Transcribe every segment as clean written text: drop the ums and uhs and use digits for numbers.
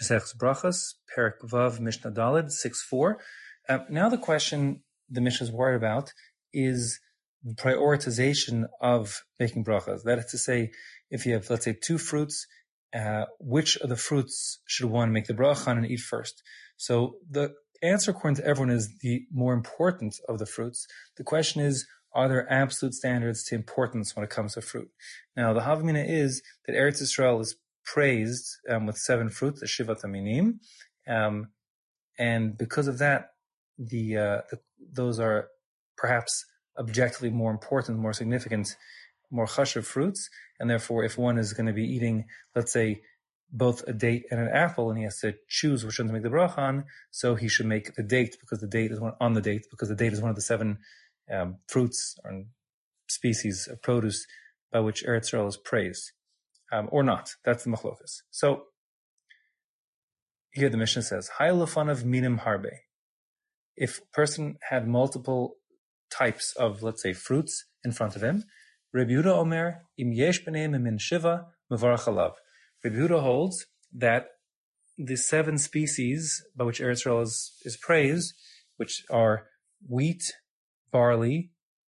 Maseches Brachos, Perek Vav, Mishnah Daled, 6.4. Now the question the Mishnah is worried about is the prioritization of making brachas. That is to say, if you have, let's say, two fruits, which of the fruits should one make the bracha on and eat first? So the answer, according to everyone, is the more important of the fruits. The question is, are there absolute standards to importance when it comes to fruit? Now, the Havamina is that Eretz Yisrael is praised with 7 fruits, the Shivat Aminim, and because of that, those are perhaps objectively more important, more significant, more chashuv fruits, and therefore, if one is going to be eating, let's say, both a date and an apple, and he has to choose which one to make the bracha on, so he should make the date because the date is one of the 7 fruits or species of produce by which Eretz Yisrael is praised, or not. That's the machlokas. So here the Mishnah says, "Hayalufanav minim harbe." If a person had multiple types of, let's say, fruits in front of him, Rabbi Yehuda Omer, im yesh b'neim min shiva mevarach alav. Rabbi Yehuda holds that the 7 species by which Eretz Yisrael is praised, which are wheat, barley,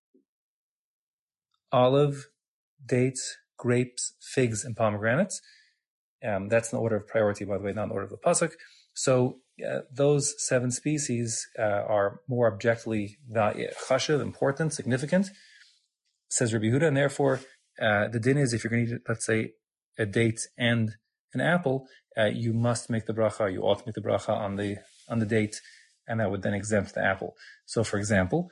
olive, dates, grapes, figs, and pomegranates. That's in the order of priority, by the way, not in the order of the pasuk. So those 7 species are more objectively chashuv, important, significant, says Rabbi Yehuda, and therefore the din is if you're going to eat, let's say, a date and an apple, you must make the bracha, you ought to make the bracha on the date, and that would then exempt the apple. So, for example,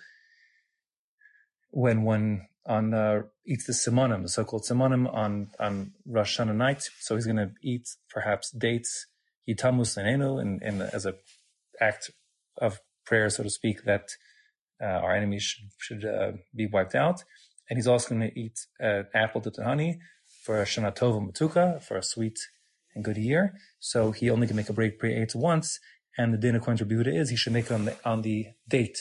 when one eats the simonim, the so-called simonim on Rosh Hashanah night, so he's going to eat perhaps dates, yitamus lenenu, and as an act of prayer, so to speak, that our enemies should be wiped out. And he's also going to eat apple dipped in honey for a Shana Tova Matuka, for a sweet and good year. So he only can make a break pre-8 once, and the din according to Rabbi Yehuda is he should make it on the date,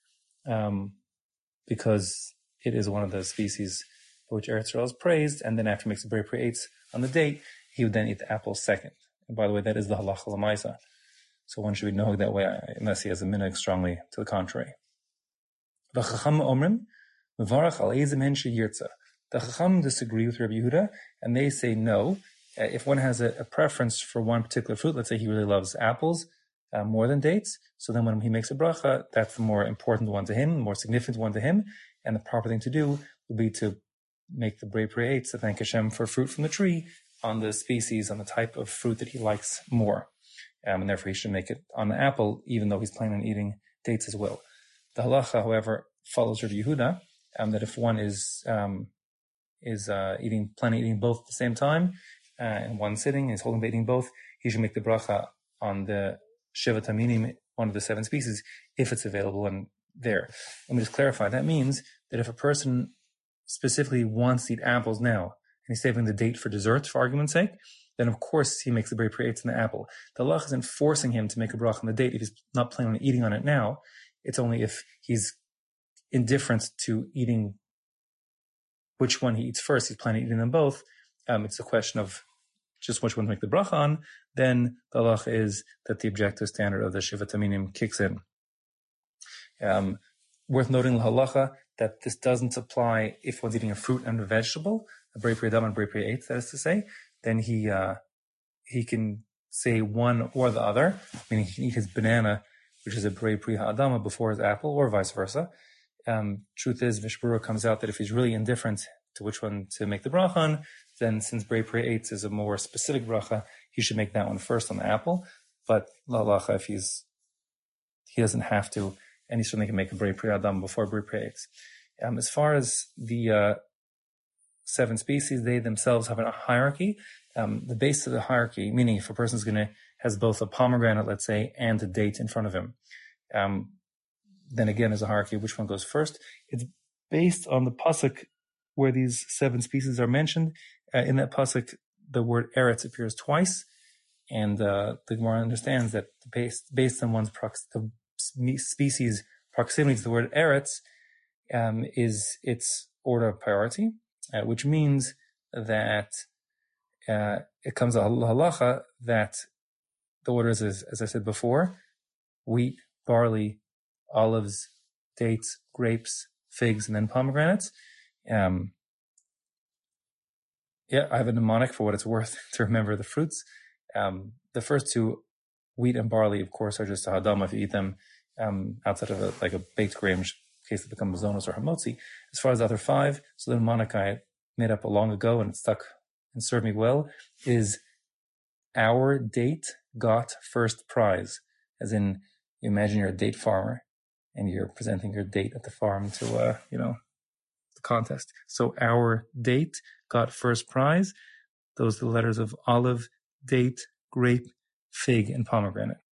because it is one of the species for which Eretz Yisrael is praised, and then after he makes a break pre-8 on the date, he would then eat the apple second. And by the way, that is the halacha l'maisa. So one should be knowing that way, unless he has a minhag strongly to the contrary. V'chacham omrim, mevarach al eizem hen sheyirtza. The chacham disagree with Rabbi Yehuda, and they say no. If one has a preference for one particular fruit, let's say he really loves apples more than dates, so then when he makes a bracha, that's the more important one to him, the more significant one to him, and the proper thing to do would be to make the brei pre-8 to thank Hashem for fruit from the tree on the species, on the type of fruit that he likes more. And therefore he should make it on the apple, even though he's planning on eating dates as well. The halacha, however, follows Rabbi Yehuda, that if one is planning on eating both at the same time, in one sitting, is holding by eating both, he should make the bracha on the Shivat Aminim, one of the 7 species, if it's available and there. Let me just clarify. That means that if a person specifically wants to eat apples now, and he's saving the date for dessert, for argument's sake, then of course he makes the brei pre-8 in the apple. The halach isn't forcing him to make a bracha on the date if he's not planning on eating on it now. It's only if he's indifferent to eating which one he eats first, he's planning on eating them both. It's a question of just which one to make the bracha on. Then the halacha is that the objective standard of the Shivat Aminim kicks in. Worth noting the halacha that this doesn't apply if one's eating a fruit and a vegetable, a brei pre-adam and brei pre-8, that is to say, then he can say one or the other, meaning he can eat his banana, which is a brei pre-adama, before his apple, or vice versa. Truth is, Mishbura comes out that if he's really indifferent to which one to make the bracha on, then since brei pre-8 is a more specific bracha, he should make that one first on the apple. But la halacha, if he doesn't have to, and he certainly can make a brei pre-adam before brei pre-8. As far as the 7 species, they themselves have a hierarchy. The base of the hierarchy, meaning if a person has both a pomegranate, let's say, and a date in front of him, then again, as a hierarchy, which one goes first? It's based on the pasuk where these 7 species are mentioned. In that pasuk, the word eretz appears twice, and the Gemara understands that based on one's the species proximity to the word eretz is its order of priority, which means that it comes a halacha that the order is, as I said before, wheat, barley, olives, dates, grapes, figs, and then pomegranates. I have a mnemonic for what it's worth to remember the fruits. The first two, wheat and barley, of course, are just a hadama if you eat them outside of a baked grain, in case they become mazonos or hamotzi. As far as the other five, so the mnemonic I made up long ago and it stuck and served me well is our date got first prize. As in, you imagine you're a date farmer and you're presenting your date at the farm to, the contest. So our date got first prize. Those are the letters of olive, date, grape, fig, and pomegranate.